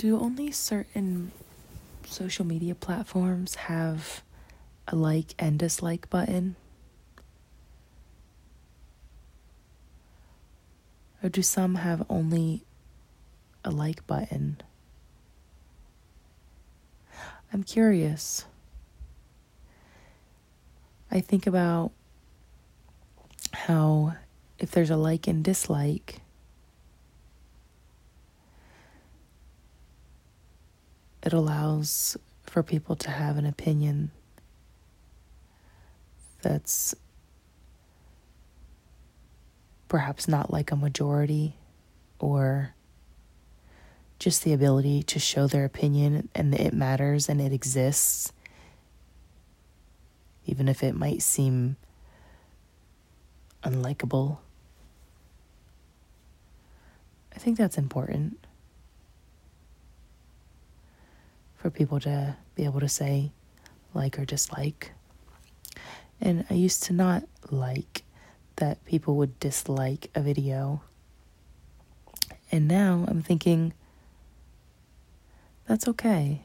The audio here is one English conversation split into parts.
Do only certain social media platforms have a like and dislike button? Or do some have only a like button? I'm curious. I think about how if there's a like and dislike, it allows for people to have an opinion that's perhaps not like a majority, or just the ability to show their opinion and it matters and it exists, even if it might seem unlikable. I think that's important for people to be able to say like or dislike. And I used to not like that people would dislike a video. And now I'm thinking, that's okay.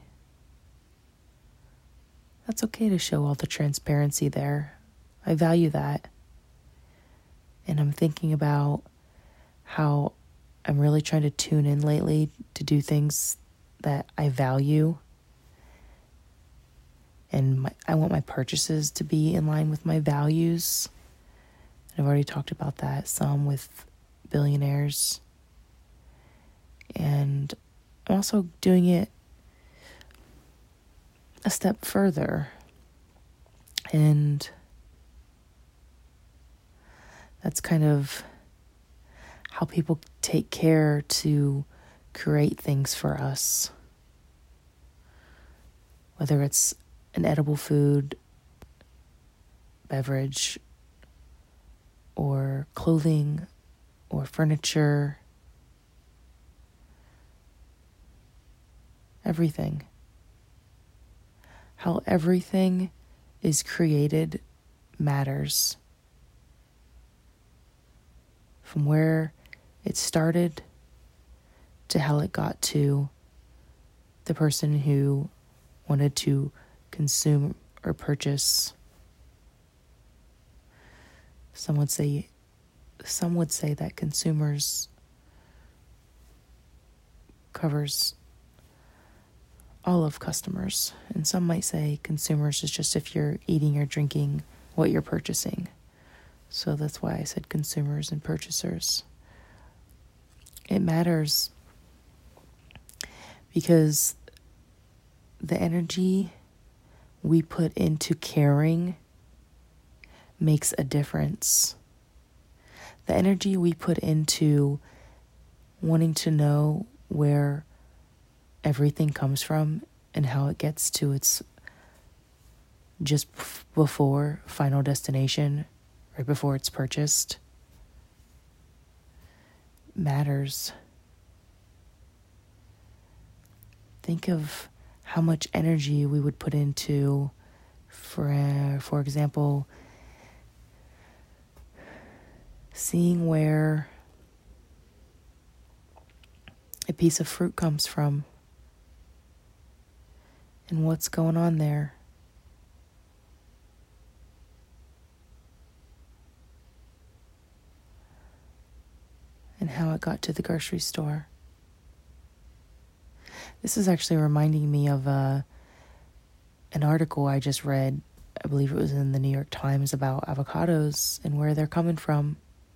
That's okay to show all the transparency there. I value that. And I'm thinking about how I'm really trying to tune in lately to do things that I value. And I want my purchases to be in line with my values. I've already talked about that some with billionaires. And I'm also doing it a step further. And that's kind of how people take care to create things for us. Whether it's an edible food, beverage, or clothing, or furniture, everything. How everything is created matters. From where it started to how it got to the person who wanted to consume or purchase. Some would say that consumers covers all of customers, and some might say consumers is just if you're eating or drinking what you're purchasing. So that's why I said consumers and purchasers. It matters because the energy we put into caring makes a difference. The energy we put into wanting to know where everything comes from and how it gets to its just before final destination, right before it's purchased, matters. Think of how much energy we would put into, for example, seeing where a piece of fruit comes from and what's going on there. And how it got to the grocery store. This is actually reminding me of an article I just read. I believe it was in the New York Times about avocados and where they're coming from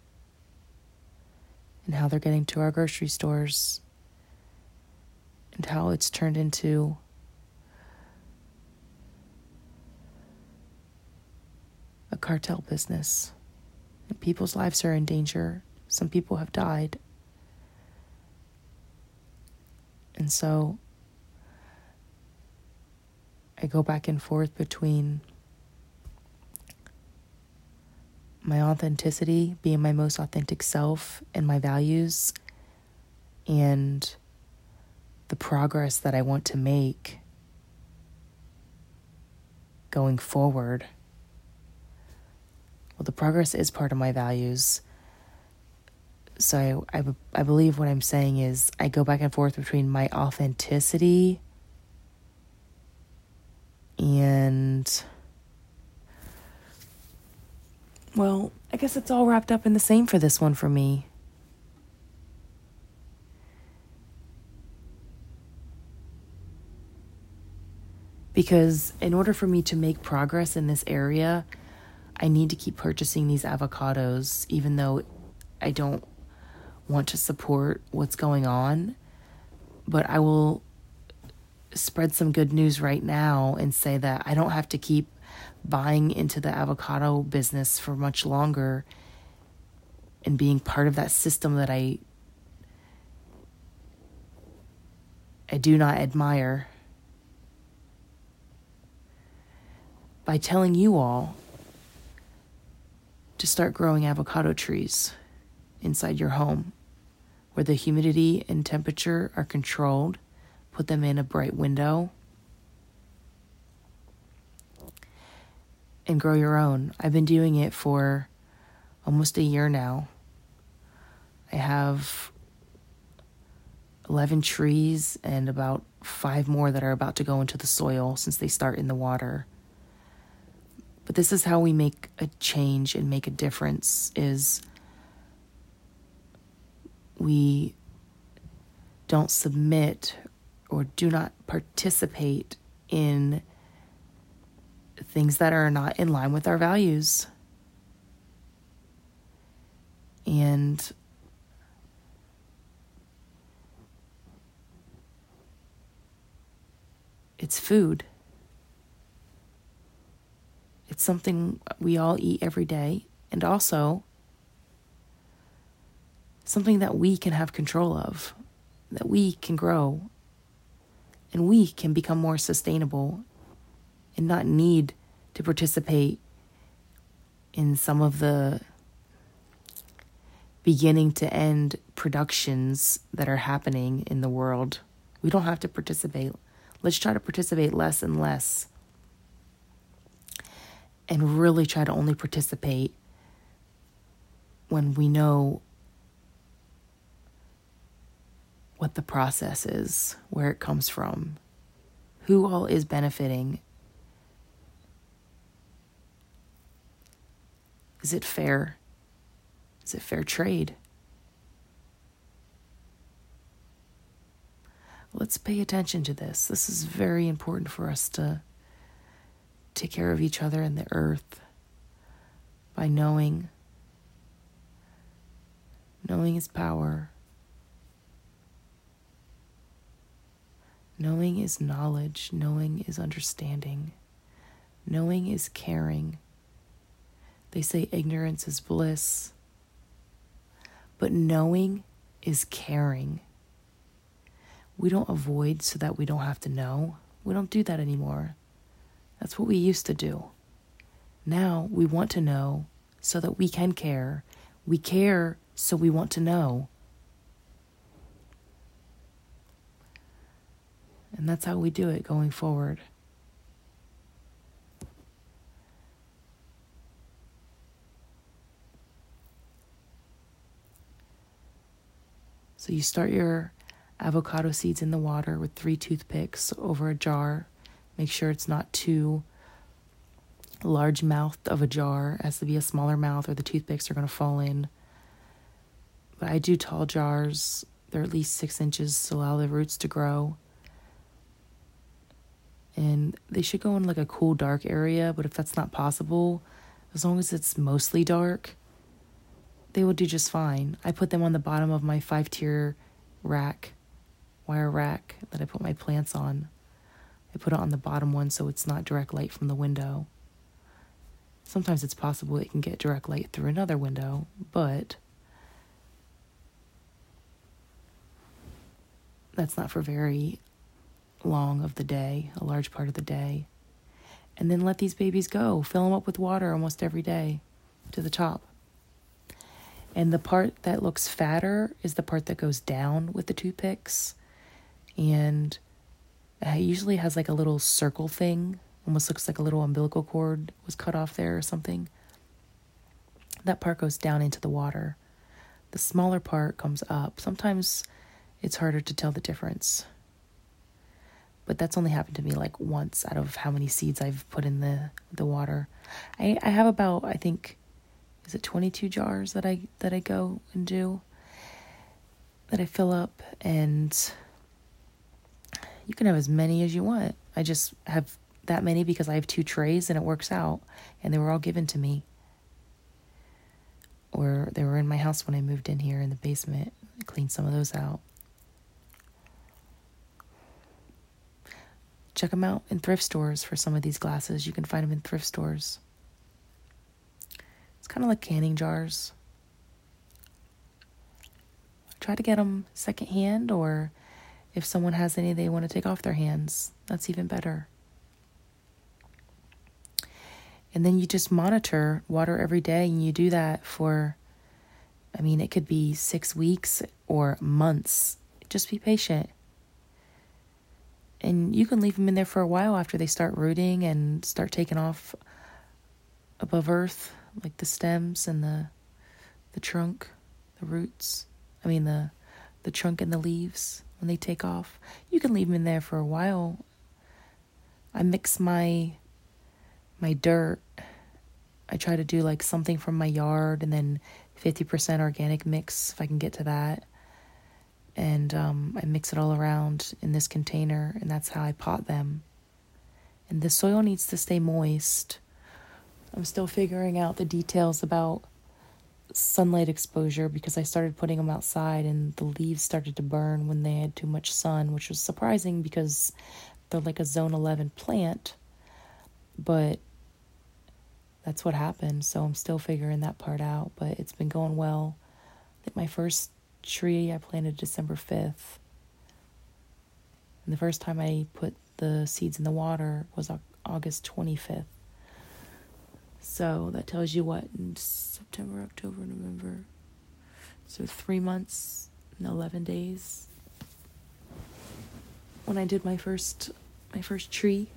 and how they're getting to our grocery stores and how it's turned into a cartel business. And people's lives are in danger. Some people have died. And so I go back and forth between my authenticity, being my most authentic self, and my values, and the progress that I want to make going forward. Well, the progress is part of my values. So I believe what I'm saying is I go back and forth between my authenticity and, well, I guess it's all wrapped up in the same for this one for me. Because in order for me to make progress in this area, I need to keep purchasing these avocados, even though I don't want to support what's going on. But I will spread some good news right now and say that I don't have to keep buying into the avocado business for much longer and being part of that system that I do not admire. By telling you all to start growing avocado trees inside your home where the humidity and temperature are controlled. Put them in a bright window and grow your own. I've been doing it for almost a year now. I have 11 trees and about 5 more that are about to go into the soil since they start in the water. But this is how we make a change and make a difference, is we don't submit or do not participate in things that are not in line with our values. And it's food. It's something we all eat every day, and also something that we can have control of, that we can grow, and we can become more sustainable and not need to participate in some of the beginning to end productions that are happening in the world. We don't have to participate. Let's try to participate less and less, and really try to only participate when we know what the process is, where it comes from, who all is benefiting. Is it fair? Is it fair trade? Let's pay attention to this. This is very important for us to take care of each other and the earth by knowing. Knowing is power. Knowing is knowledge. Knowing is understanding. Knowing is caring. They say ignorance is bliss. But knowing is caring. We don't avoid so that we don't have to know. We don't do that anymore. That's what we used to do. Now we want to know so that we can care. We care so we want to know. And that's how we do it going forward. So you start your avocado seeds in the water with 3 toothpicks over a jar. Make sure it's not too large mouthed of a jar. It has to be a smaller mouth or the toothpicks are going to fall in. But I do tall jars. They're at least 6 inches to allow the roots to grow. And they should go in like a cool, dark area. But if that's not possible, as long as it's mostly dark, they will do just fine. I put them on the bottom of my 5-tier rack, wire rack that I put my plants on. I put it on the bottom one so it's not direct light from the window. Sometimes it's possible it can get direct light through another window, but that's not for very long of the day, a large part of the day. And then let these babies go. Fill them up with water almost every day to the top. And the part that looks fatter is the part that goes down with the toothpicks. And it usually has like a little circle thing. Almost looks like a little umbilical cord was cut off there or something. That part goes down into the water. the smaller part comes up. Sometimes it's harder to tell the difference. But that's only happened to me like once out of how many seeds I've put in the water. I have about, I think, is it 22 jars that I go and do, that I fill up, and you can have as many as you want. I just have that many because I have 2 trays and it works out, and they were all given to me. Or they were in my house when I moved in here in the basement. I cleaned some of those out. Check them out in thrift stores for some of these glasses. You can find them in thrift stores. It's kind of like canning jars. Try to get them secondhand, or if someone has any they want to take off their hands, that's even better. And then you just monitor water every day, and you do that for, it could be 6 weeks or months. Just be patient. And you can leave them in there for a while after they start rooting and start taking off above earth, like the stems and the trunk, the roots. The trunk and the leaves, when they take off. You can leave them in there for a while. I mix my dirt. I try to do like something from my yard, and then 50% organic mix if I can get to that. And I mix it all around in this container, and that's how I pot them. And the soil needs to stay moist. I'm still figuring out the details about sunlight exposure, because I started putting them outside and the leaves started to burn when they had too much sun, which was surprising because they're like a zone 11 plant. But that's what happened. So I'm still figuring that part out, but it's been going well. I think my first tree I planted December 5th. And the first time I put the seeds in the water was August 25th. So that tells you what, in September, October, November. So 3 months and 11 days when I did my first tree.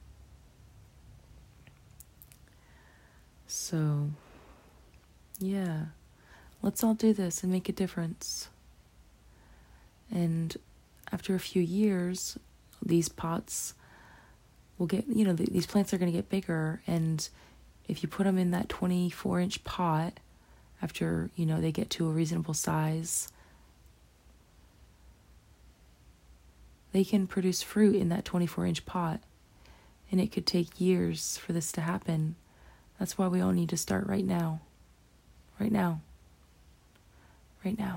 So, yeah, let's all do this and make a difference. And after a few years, these pots will get, these plants are going to get bigger, and if you put them in that 24-inch pot, after, they get to a reasonable size, they can produce fruit in that 24-inch pot. And it could take years for this to happen. That's why we all need to start right now. Right now. Right now.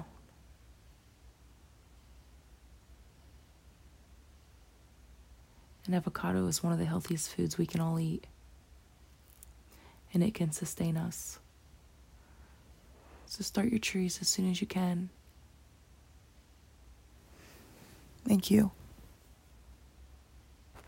And avocado is one of the healthiest foods we can all eat. And it can sustain us. So start your trees as soon as you can. Thank you.